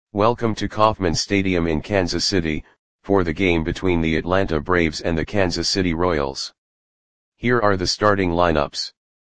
Welcome to Kauffman Stadium in Kansas City, for the game between the Atlanta Braves and the Kansas City Royals. Here are the starting lineups.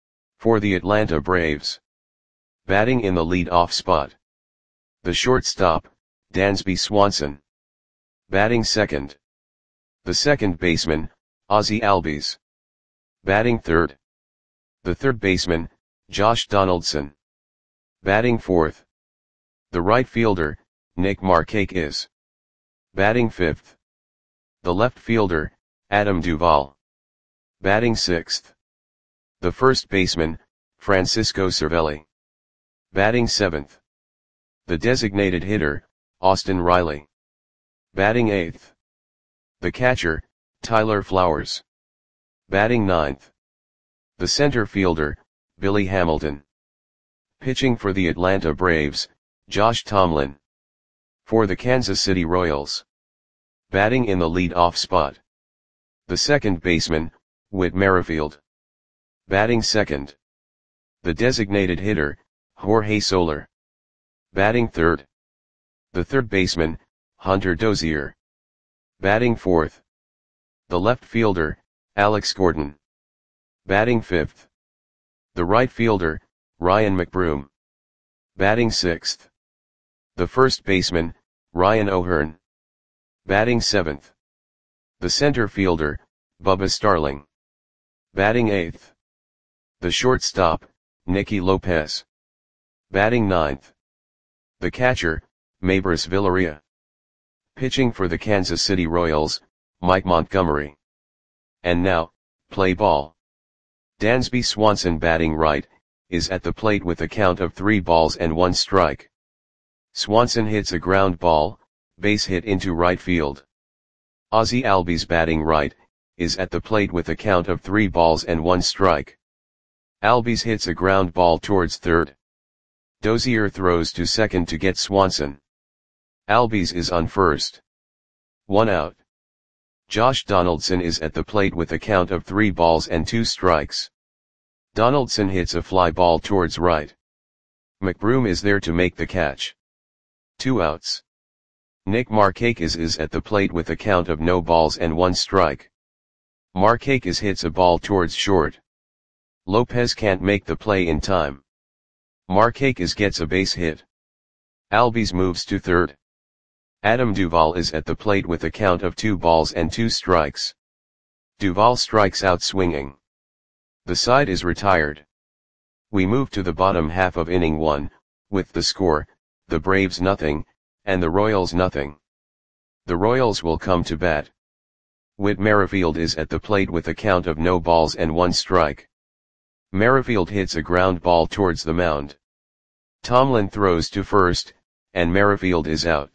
For the Atlanta Braves. Batting in the lead-off spot. The shortstop, Dansby Swanson. Batting second. The second baseman, Ozzie Albies. Batting third. The third baseman, Josh Donaldson. Batting fourth. The right fielder, Nick Markakis. Batting fifth. The left fielder, Adam Duvall. Batting sixth. The first baseman, Francisco Cervelli. Batting seventh. The designated hitter, Austin Riley. Batting eighth. The catcher, Tyler Flowers. Batting ninth. The center fielder, Billy Hamilton. Pitching for the Atlanta Braves, Josh Tomlin. For the Kansas City Royals. Batting in the lead-off spot. The second baseman, Whit Merrifield. Batting second. The designated hitter, Jorge Soler. Batting third. The third baseman, Hunter Dozier. Batting fourth. The left fielder, Alex Gordon. Batting fifth. The right fielder, Ryan McBroom. Batting sixth. The first baseman, Ryan O'Hearn. Batting seventh. The center fielder, Bubba Starling. Batting eighth. The shortstop, Nicky Lopez. Batting ninth. The catcher, Maybris Villaria. Pitching for the Kansas City Royals, Mike Montgomery. And now, play ball. Dansby Swanson batting right, is at the plate with a count of 3 balls and 1 strike. Swanson hits a ground ball, base hit into right field. Ozzie Albies batting right, is at the plate with a count of 3 balls and 1 strike. Albies hits a ground ball towards third. Dozier throws to second to get Swanson. Albies is on first. 1 out. Josh Donaldson is at the plate with a count of 3 balls and 2 strikes. Donaldson hits a fly ball towards right. McBroom is there to make the catch. 2 outs. Nick Markakis is at the plate with a count of no balls and 1 strike. Markakis hits a ball towards short. Lopez can't make the play in time. Markakis gets a base hit. Albies moves to third. Adam Duvall is at the plate with a count of 2 balls and 2 strikes. Duvall strikes out swinging. The side is retired. We move to the bottom half of inning 1, with the score, the Braves nothing, and the Royals nothing. The Royals will come to bat. Whit Merrifield is at the plate with a count of no balls and 1 strike. Merrifield hits a ground ball towards the mound. Tomlin throws to first, and Merrifield is out.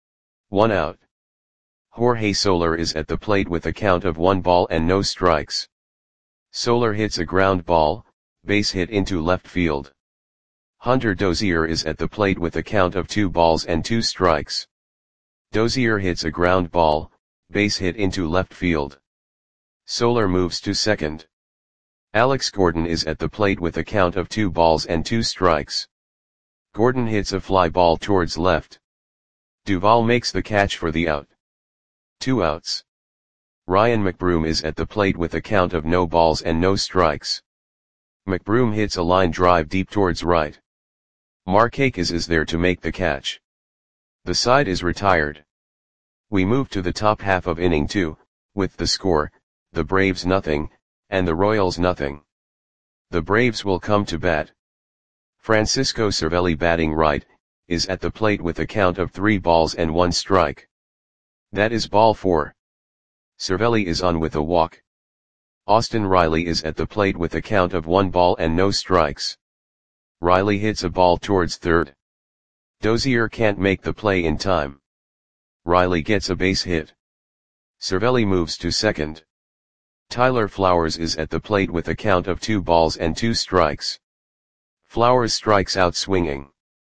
1 out. Jorge Soler is at the plate with a count of 1 ball and no strikes. Soler hits a ground ball, base hit into left field. Hunter Dozier is at the plate with a count of 2 balls and 2 strikes. Dozier hits a ground ball, base hit into left field. Soler moves to second. Alex Gordon is at the plate with a count of 2 balls and 2 strikes. Gordon hits a fly ball towards left. Duvall makes the catch for the out. 2 outs. Ryan McBroom is at the plate with a count of no balls and no strikes. McBroom hits a line drive deep towards right. Markakis is there to make the catch. The side is retired. We move to the top half of inning 2, with the score, the Braves nothing, and the Royals nothing. The Braves will come to bat. Francisco Cervelli batting right, is at the plate with a count of 3 balls and 1 strike. That is ball 4. Cervelli is on with a walk. Austin Riley is at the plate with a count of 1 ball and no strikes. Riley hits a ball towards third. Dozier can't make the play in time. Riley gets a base hit. Cervelli moves to second. Tyler Flowers is at the plate with a count of 2 balls and 2 strikes. Flowers strikes out swinging.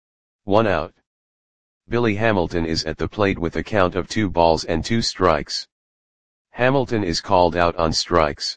1 out. Billy Hamilton is at the plate with a count of 2 balls and 2 strikes. Hamilton is called out on strikes.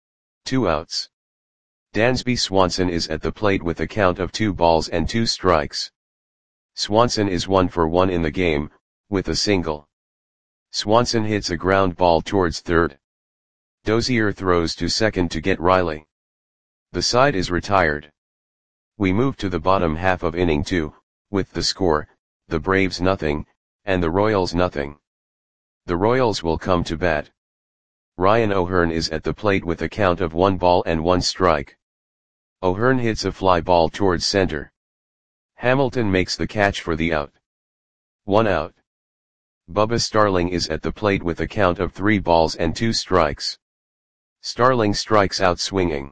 2 outs. Dansby Swanson is at the plate with a count of 2 balls and 2 strikes. Swanson is 1 for 1 in the game, with a single. Swanson hits a ground ball towards third. Dozier throws to second to get Riley. The side is retired. We move to the bottom half of inning 2, with the score, the Braves nothing, and the Royals nothing. The Royals will come to bat. Ryan O'Hearn is at the plate with a count of 1 ball and 1 strike. O'Hearn hits a fly ball towards center. Hamilton makes the catch for the out. 1 out. Bubba Starling is at the plate with a count of 3 balls and 2 strikes. Starling strikes out swinging.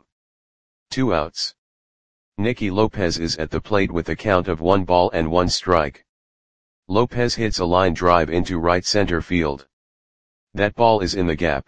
2 outs. Nicky Lopez is at the plate with a count of 1 ball and 1 strike. Lopez hits a line drive into right center field. That ball is in the gap.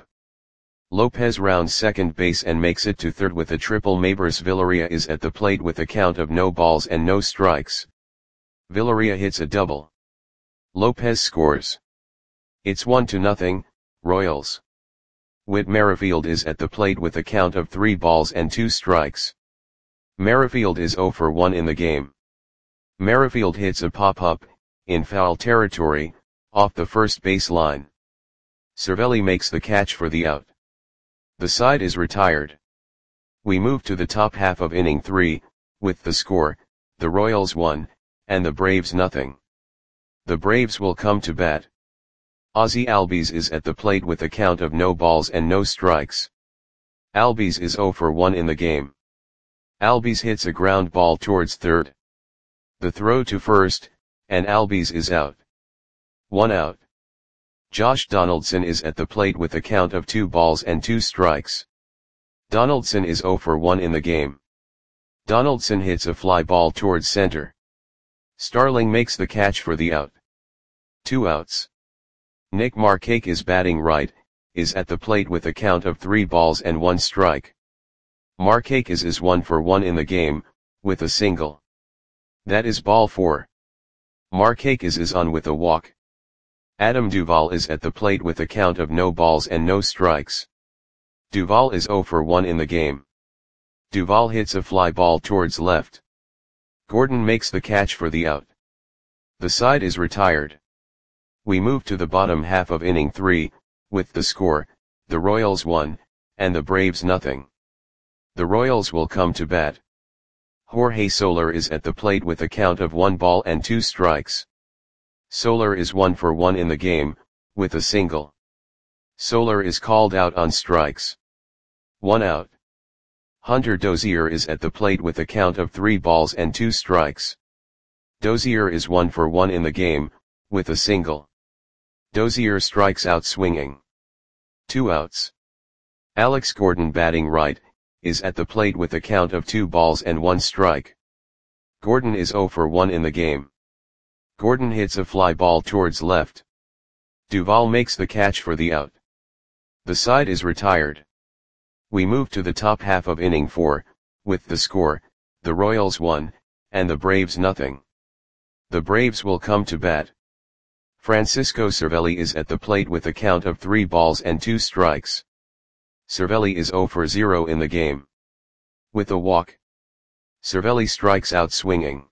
Lopez rounds second base and makes it to third with a triple. Maybers Villaria is at the plate with a count of no balls and no strikes. Villaria hits a double. Lopez scores. It's 1-0, Royals. Whit Merrifield is at the plate with a count of 3 balls and 2 strikes. Merrifield is 0 for 1 in the game. Merrifield hits a pop-up, in foul territory, off the first base line. Cervelli makes the catch for the out. The side is retired. We move to the top half of inning 3, with the score, the Royals 1, and the Braves nothing. The Braves will come to bat. Ozzie Albies is at the plate with a count of no balls and no strikes. Albies is 0 for 1 in the game. Albies hits a ground ball towards third. The throw to first, and Albies is out. 1 out. Josh Donaldson is at the plate with a count of 2 balls and 2 strikes. Donaldson is 0 for 1 in the game. Donaldson hits a fly ball towards center. Starling makes the catch for the out. 2 outs. Nick Markakis is batting right, is at the plate with a count of 3 balls and 1 strike. Markakis is 1 for 1 in the game, with a single. That is ball 4. Markakis is on with a walk. Adam Duvall is at the plate with a count of no balls and no strikes. Duvall is 0 for 1 in the game. Duvall hits a fly ball towards left. Gordon makes the catch for the out. The side is retired. We move to the bottom half of inning 3, with the score, the Royals 1, and the Braves nothing. The Royals will come to bat. Jorge Soler is at the plate with a count of 1 ball and 2 strikes. Soler is 1 for 1 in the game, with a single. Soler is called out on strikes. 1 out. Hunter Dozier is at the plate with a count of 3 balls and 2 strikes. Dozier is 1 for 1 in the game, with a single. Dozier strikes out swinging. 2 outs. Alex Gordon batting right, is at the plate with a count of 2 balls and 1 strike. Gordon is 0 for 1 in the game. Gordon hits a fly ball towards left. Duvall makes the catch for the out. The side is retired. We move to the top half of inning 4, with the score, the Royals 1, and the Braves nothing. The Braves will come to bat. Francisco Cervelli is at the plate with a count of 3 balls and 2 strikes. Cervelli is 0 for 0 in the game. With a walk. Cervelli strikes out swinging.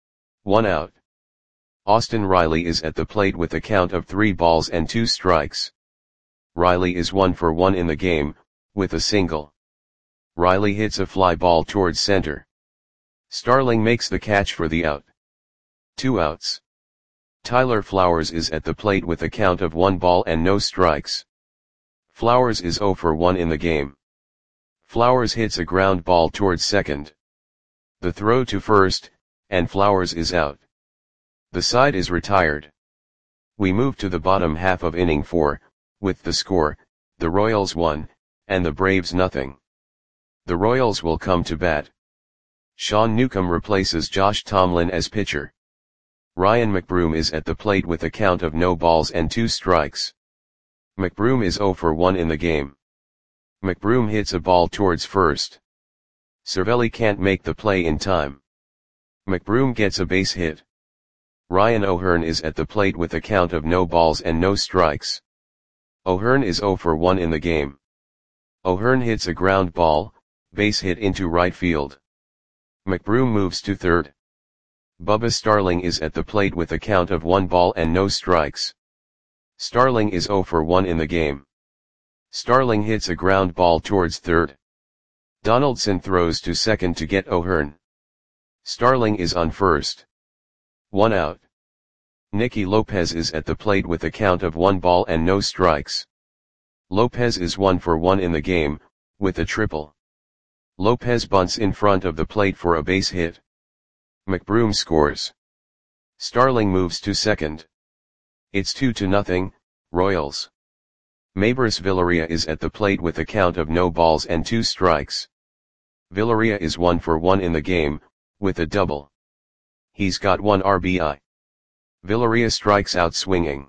1 out. Austin Riley is at the plate with a count of 3 balls and 2 strikes. Riley is 1 for 1 in the game, with a single. Riley hits a fly ball towards center. Starling makes the catch for the out. 2 outs. Tyler Flowers is at the plate with a count of 1 ball and no strikes. Flowers is 0 for 1 in the game. Flowers hits a ground ball towards second. The throw to first, and Flowers is out. The side is retired. We move to the bottom half of inning 4, with the score, the Royals 1, and the Braves nothing. The Royals will come to bat. Sean Newcomb replaces Josh Tomlin as pitcher. Ryan McBroom is at the plate with a count of no balls and 2 strikes. McBroom is 0 for 1 in the game. McBroom hits a ball towards first. Cervelli can't make the play in time. McBroom gets a base hit. Ryan O'Hearn is at the plate with a count of no balls and no strikes. O'Hearn is 0 for 1 in the game. O'Hearn hits a ground ball, base hit into right field. McBroom moves to third. Bubba Starling is at the plate with a count of 1 ball and no strikes. Starling is 0 for 1 in the game. Starling hits a ground ball towards third. Donaldson throws to second to get O'Hearn. Starling is on first. 1 out. Nicky Lopez is at the plate with a count of 1 ball and no strikes. Lopez is 1 for 1 in the game, with a triple. Lopez bunts in front of the plate for a base hit. McBroom scores. Starling moves to second. It's 2-0, Royals. Maybris Villaria is at the plate with a count of no balls and 2 strikes. Villaria is 1 for 1 in the game, with a double. He's got 1 RBI. Villaria strikes out swinging.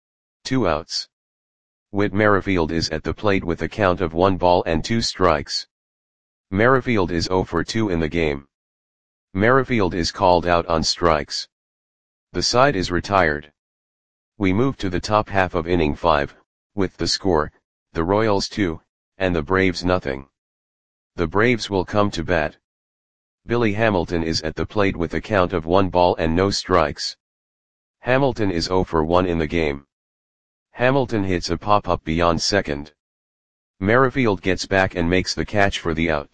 2 outs. Whit Merrifield is at the plate with a count of 1 ball and 2 strikes. Merrifield is 0 for 2 in the game. Merrifield is called out on strikes. The side is retired. We move to the top half of inning 5, with the score, the Royals 2, and the Braves nothing. The Braves will come to bat. Billy Hamilton is at the plate with a count of 1 ball and no strikes. Hamilton is 0 for 1 in the game. Hamilton hits a pop-up beyond second. Merrifield gets back and makes the catch for the out.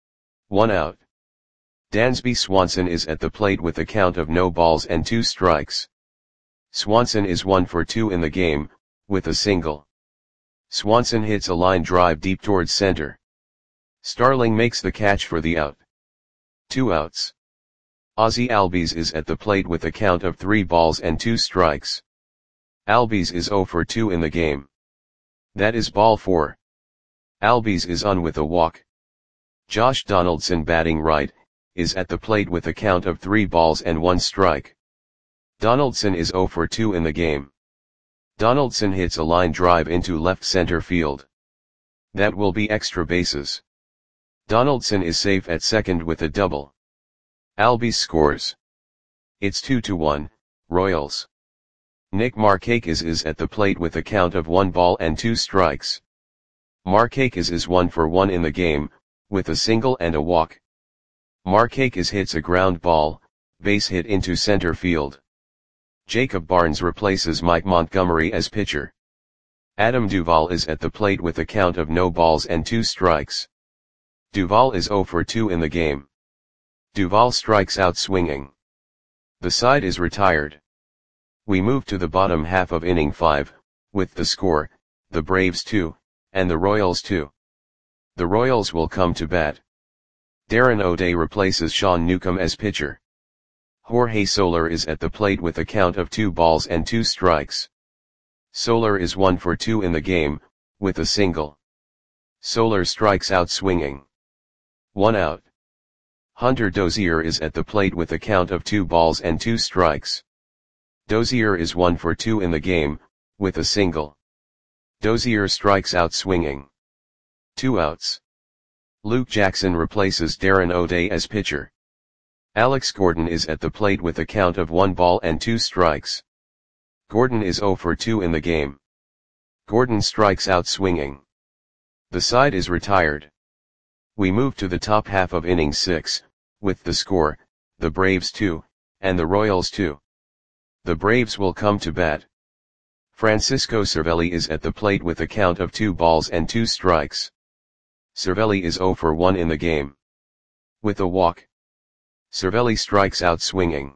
1 out. Dansby Swanson is at the plate with a count of no balls and 2 strikes. Swanson is 1 for 2 in the game, with a single. Swanson hits a line drive deep towards center. Starling makes the catch for the out. 2 outs. Ozzie Albies is at the plate with a count of 3 balls and 2 strikes. Albies is 0 for 2 in the game. That is ball 4. Albies is on with a walk. Josh Donaldson, batting right, is at the plate with a count of 3 balls and 1 strike. Donaldson is 0 for 2 in the game. Donaldson hits a line drive into left center field. That will be extra bases. Donaldson is safe at second with a double. Albies scores. It's 2-1, Royals. Nick Markakis is at the plate with a count of 1 ball and 2 strikes. Markakis is 1 for 1 in the game, with a single and a walk. Markakis hits a ground ball, base hit into center field. Jacob Barnes replaces Mike Montgomery as pitcher. Adam Duvall is at the plate with a count of no balls and 2 strikes. Duvall is 0 for 2 in the game. Duvall strikes out swinging. The side is retired. We move to the bottom half of inning 5, with the score, the Braves 2, and the Royals 2. The Royals will come to bat. Darren O'Day replaces Sean Newcomb as pitcher. Jorge Soler is at the plate with a count of 2 balls and 2 strikes. Soler is 1 for 2 in the game, with a single. Soler strikes out swinging. 1 out. Hunter Dozier is at the plate with a count of 2 balls and 2 strikes. Dozier is 1 for 2 in the game, with a single. Dozier strikes out swinging. 2 outs. Luke Jackson replaces Darren O'Day as pitcher. Alex Gordon is at the plate with a count of 1 ball and 2 strikes. Gordon is 0 for 2 in the game. Gordon strikes out swinging. The side is retired. We move to the top half of inning 6, with the score, the Braves 2, and the Royals 2. The Braves will come to bat. Francisco Cervelli is at the plate with a count of 2 balls and 2 strikes. Cervelli is 0 for 1 in the game. With a walk. Cervelli strikes out swinging.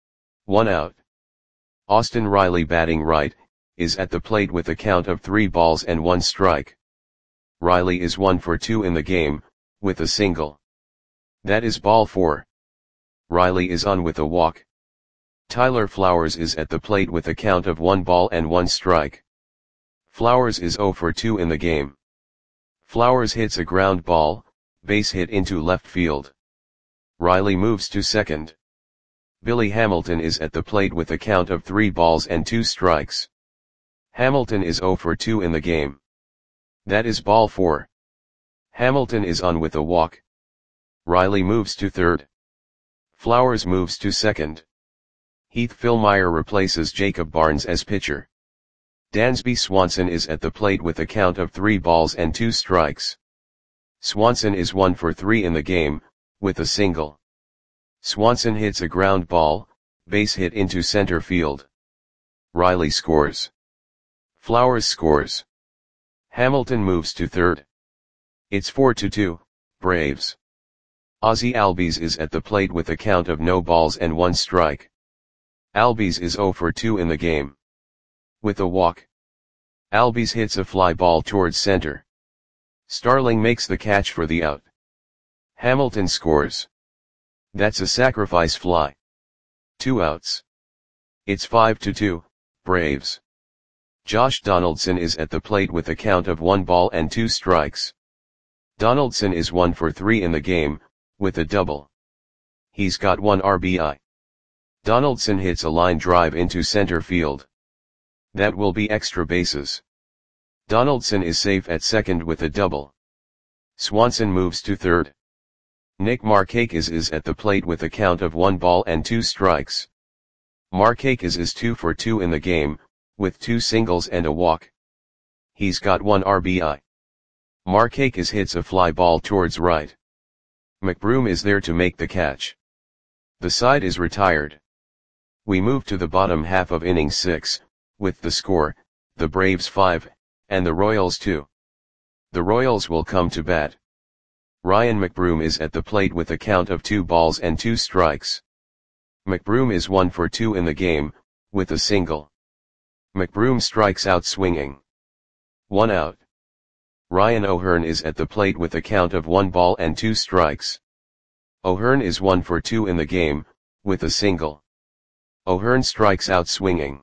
1 out. Austin Riley, batting right, is at the plate with a count of 3 balls and 1 strike. Riley is 1 for 2 in the game, with a single. That is ball 4. Riley is on with a walk. Tyler Flowers is at the plate with a count of 1 ball and 1 strike. Flowers is 0 for 2 in the game. Flowers hits a ground ball, base hit into left field. Riley moves to second. Billy Hamilton is at the plate with a count of 3 balls and 2 strikes. Hamilton is 0 for 2 in the game. That is ball 4. Hamilton is on with a walk. Riley moves to third. Flowers moves to second. Heath Fillmyer replaces Jacob Barnes as pitcher. Dansby Swanson is at the plate with a count of 3 balls and 2 strikes. Swanson is 1 for 3 in the game, with a single. Swanson hits a ground ball, Base hit into center field. Riley scores. Flowers scores. Hamilton moves to third. It's 4-2, Braves. Ozzie Albies is at the plate with a count of no balls and 1 strike. Albies is 0 for 2 in the game. With a walk. Albies hits a fly ball towards center. Starling makes the catch for the out. Hamilton scores. That's a sacrifice fly. 2 outs. It's 5-2, Braves. Josh Donaldson is at the plate with a count of 1 ball and 2 strikes. Donaldson is 1 for 3 in the game, with a double. He's got 1 RBI. Donaldson hits a line drive into center field. That will be extra bases. Donaldson is safe at second with a double. Swanson moves to third. Nick Markakis is at the plate with a count of 1 ball and 2 strikes. Markakis is 2 for 2 in the game, with 2 singles and a walk. He's got 1 RBI. Markakis hits a fly ball towards right. McBroom is there to make the catch. The side is retired. We move to the bottom half of inning 6, with the score, the Braves 5, and the Royals 2. The Royals will come to bat. Ryan McBroom is at the plate with a count of 2 balls and 2 strikes. McBroom is 1 for 2 in the game, with a single. McBroom strikes out swinging. 1 out. Ryan O'Hearn is at the plate with a count of 1 ball and 2 strikes. O'Hearn is 1 for 2 in the game, with a single. O'Hearn strikes out swinging.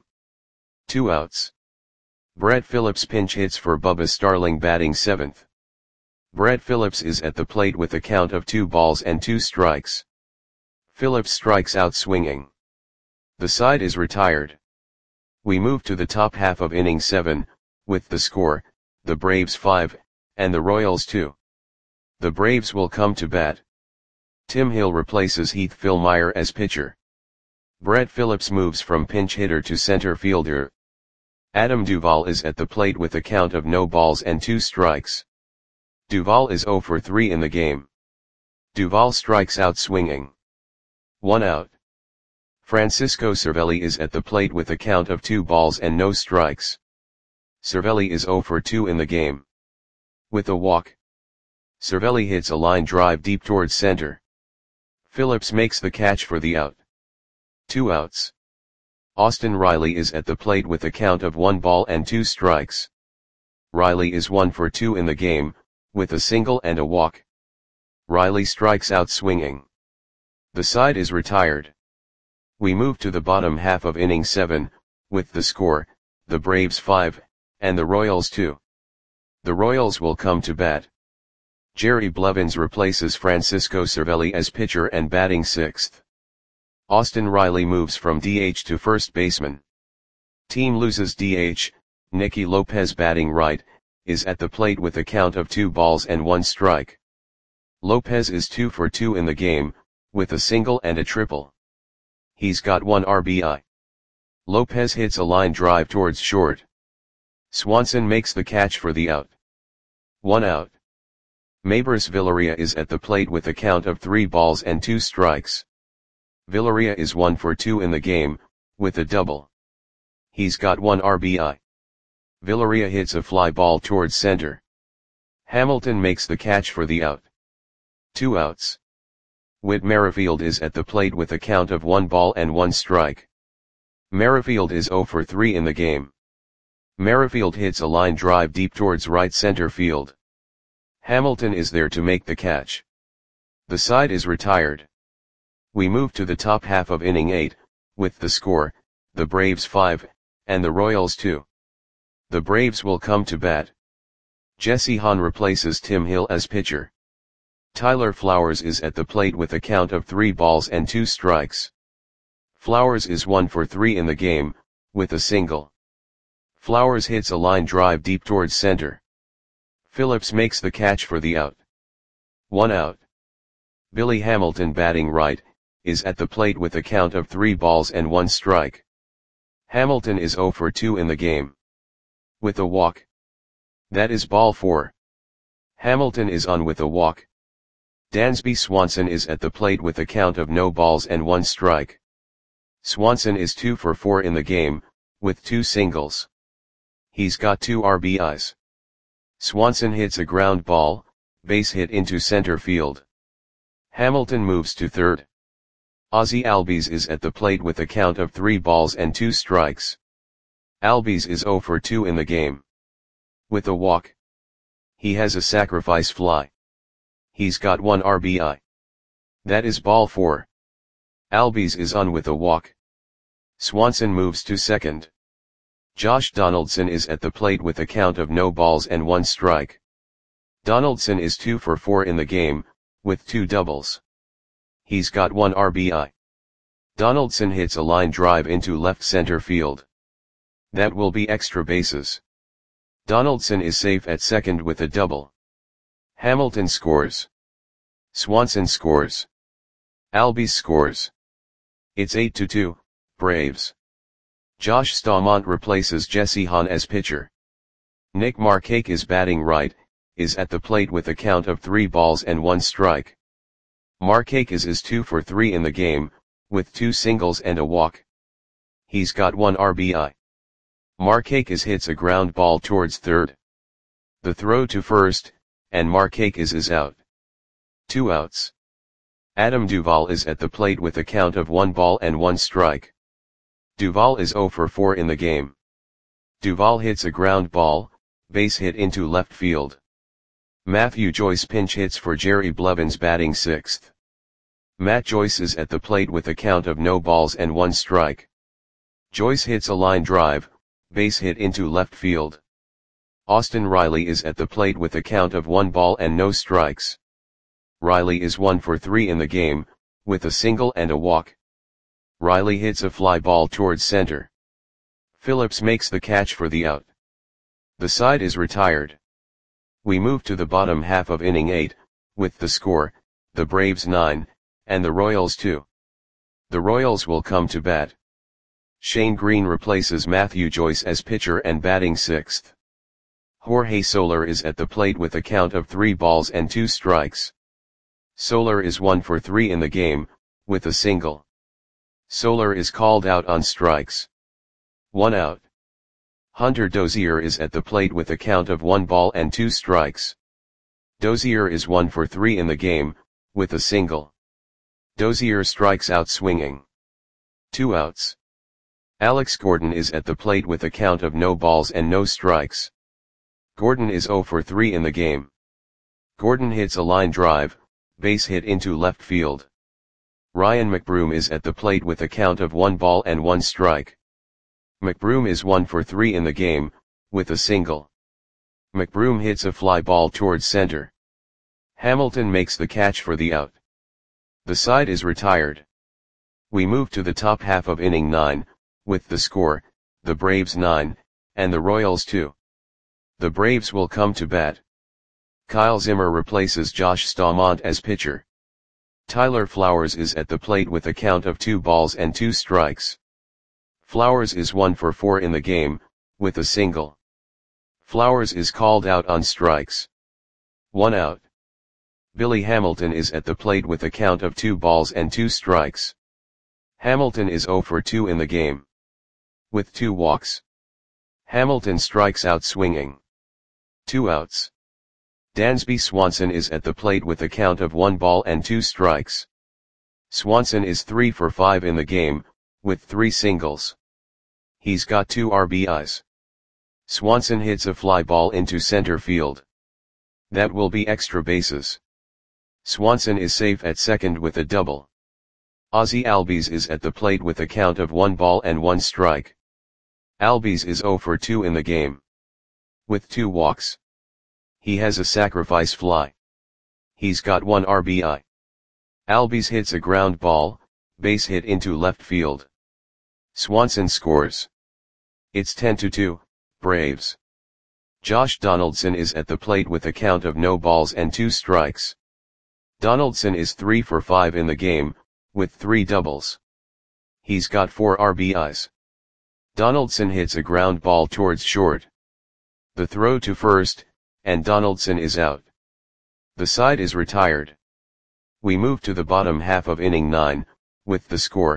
2 outs. Brett Phillips pinch hits for Bubba Starling batting 7th. Brett Phillips is at the plate with a count of 2 balls and 2 strikes. Phillips strikes out swinging. The side is retired. We move to the top half of inning 7, with the score, the Braves 5, and the Royals 2. The Braves will come to bat. Tim Hill replaces Heath Fillmyer as pitcher. Brett Phillips moves from pinch hitter to center fielder. Adam Duvall is at the plate with a count of no balls and 2 strikes. Duvall is 0 for 3 in the game. Duvall strikes out swinging. 1 out. Francisco Cervelli is at the plate with a count of 2 balls and no strikes. Cervelli is 0 for 2 in the game. With a walk. Cervelli hits a line drive deep towards center. Phillips makes the catch for the out. 2 outs. Austin Riley is at the plate with a count of 1 ball and 2 strikes. Riley is 1 for 2 in the game, with a single and a walk. Riley strikes out swinging. The side is retired. We move to the bottom half of inning 7, with the score, the Braves 5, and the Royals 2. The Royals will come to bat. Jerry Blevins replaces Francisco Cervelli as pitcher and batting 6th. Austin Riley moves from DH to first baseman. Team loses DH, Nicky Lopez batting right, is at the plate with a count of 2 balls and 1 strike. Lopez is 2 for 2 in the game, with a single and a triple. He's got 1 RBI. Lopez hits a line drive towards short. Swanson makes the catch for the out. 1 out. Maybers Villaria is at the plate with a count of 3 balls and 2 strikes. Villaria is 1 for 2 in the game, with a double. He's got 1 RBI. Villaria hits a fly ball towards center. Hamilton makes the catch for the out. 2 outs. Whit Merrifield is at the plate with a count of 1 ball and 1 strike. Merrifield is 0 for 3 in the game. Merrifield hits a line drive deep towards right center field. Hamilton is there to make the catch. The side is retired. We move to the top half of inning 8, with the score, the Braves 5, and the Royals 2. The Braves will come to bat. Jesse Hahn replaces Tim Hill as pitcher. Tyler Flowers is at the plate with a count of 3 balls and 2 strikes. Flowers is 1 for 3 in the game, with a single. Flowers hits a line drive deep towards center. Phillips makes the catch for the out. 1 out. Billy Hamilton batting right, is at the plate with a count of 3 balls and 1 strike. Hamilton is 0 for 2 in the game. With a walk. That is ball 4. Hamilton is on with a walk. Dansby Swanson is at the plate with a count of no balls and 1 strike. Swanson is 2 for 4 in the game, with 2 singles. He's got 2 RBIs. Swanson hits a ground ball, base hit into center field. Hamilton moves to third. Ozzie Albies is at the plate with a count of 3 balls and 2 strikes. Albies is 0 for 2 in the game. With a walk. He has a sacrifice fly. He's got 1 RBI. That is ball 4. Albies is on with a walk. Swanson moves to second. Josh Donaldson is at the plate with a count of no balls and 1 strike. Donaldson is 2 for 4 in the game, with 2 doubles. He's got 1 RBI. Donaldson hits a line drive into left center field. That will be extra bases. Donaldson is safe at second with a double. Hamilton scores. Swanson scores. Albies scores. It's 8-2, Braves. Josh Staumont replaces Jesse Hahn as pitcher. Nick Markakis is batting right, is at the plate with a count of 3 balls and 1 strike. Markakis is 2 for 3 in the game, with 2 singles and a walk. He's got 1 RBI. Markakis hits a ground ball towards third. The throw to first, and Markakis is out. 2 outs. Adam Duvall is at the plate with a count of 1 ball and 1 strike. Duvall is 0 for 4 in the game. Duvall hits a ground ball, base hit into left field. Matthew Joyce pinch hits for Jerry Blevins batting 6th. Matt Joyce is at the plate with a count of no balls and 1 strike. Joyce hits a line drive, base hit into left field. Austin Riley is at the plate with a count of 1 ball and no strikes. Riley is 1 for 3 in the game, with a single and a walk. Riley hits a fly ball towards center. Phillips makes the catch for the out. The side is retired. We move to the bottom half of inning 8, with the score, the Braves 9, and the Royals 2. The Royals will come to bat. Shane Green replaces Matthew Joyce as pitcher and batting 6th. Jorge Soler is at the plate with a count of 3 balls and 2 strikes. Soler is 1 for 3 in the game, with a single. Soler is called out on strikes. 1 out. Hunter Dozier is at the plate with a count of 1 ball and 2 strikes. Dozier is 1 for 3 in the game, with a single. Dozier strikes out swinging. 2 outs. Alex Gordon is at the plate with a count of no balls and no strikes. Gordon is 0 for 3 in the game. Gordon hits a line drive, base hit into left field. Ryan McBroom is at the plate with a count of 1 ball and 1 strike. McBroom is 1 for 3 in the game, with a single. McBroom hits a fly ball towards center. Hamilton makes the catch for the out. The side is retired. We move to the top half of inning 9, with the score, the Braves 9, and the Royals 2. The Braves will come to bat. Kyle Zimmer replaces Josh Staumont as pitcher. Tyler Flowers is at the plate with a count of 2 balls and 2 strikes. Flowers is 1 for 4 in the game, with a single. Flowers is called out on strikes. 1 out. Billy Hamilton is at the plate with a count of 2 balls and 2 strikes. Hamilton is 0 for 2 in the game. With 2 walks. Hamilton strikes out swinging. 2 outs. Dansby Swanson is at the plate with a count of 1 ball and 2 strikes. Swanson is 3 for 5 in the game, with 3 singles. He's got 2 RBIs. Swanson hits a fly ball into center field. That will be extra bases. Swanson is safe at second with a double. Ozzie Albies is at the plate with a count of 1 ball and 1 strike. Albies is 0 for 2 in the game. With 2 walks. He has a sacrifice fly. He's got 1 RBI. Albies hits a ground ball, base hit into left field. Swanson scores. It's 10-2, Braves. Josh Donaldson is at the plate with a count of no balls and 2 strikes. Donaldson is 3 for 5 in the game, with 3 doubles. He's got 4 RBIs. Donaldson hits a ground ball towards short. The throw to first, and Donaldson is out. The side is retired. We move to the bottom half of inning 9, with the score,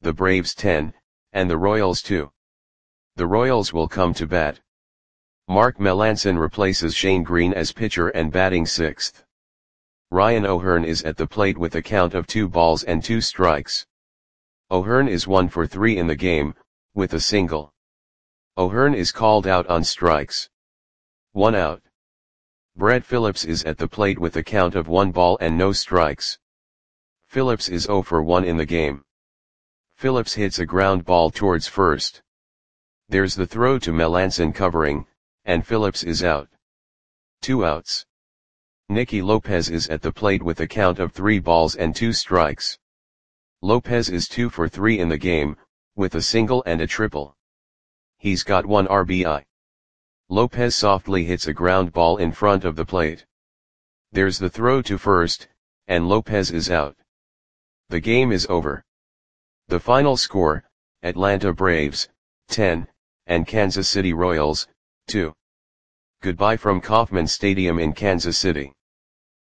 the Braves 10, and the Royals 2. The Royals will come to bat. Mark Melancon replaces Shane Greene as pitcher and batting 6th. Ryan O'Hearn is at the plate with a count of 2 balls and 2 strikes. O'Hearn is 1 for 3 in the game, with a single. O'Hearn is called out on strikes. 1 out. Brett Phillips is at the plate with a count of 1 ball and no strikes. Phillips is 0 for 1 in the game. Phillips hits a ground ball towards first. There's the throw to Melancon covering, and Phillips is out. 2 outs. Nicky Lopez is at the plate with a count of 3 balls and 2 strikes. Lopez is 2 for 3 in the game, with a single and a triple. He's got 1 RBI. Lopez softly hits a ground ball in front of the plate. There's the throw to first, and Lopez is out. The game is over. The final score, Atlanta Braves, 10, and Kansas City Royals, 2. Goodbye from Kauffman Stadium in Kansas City.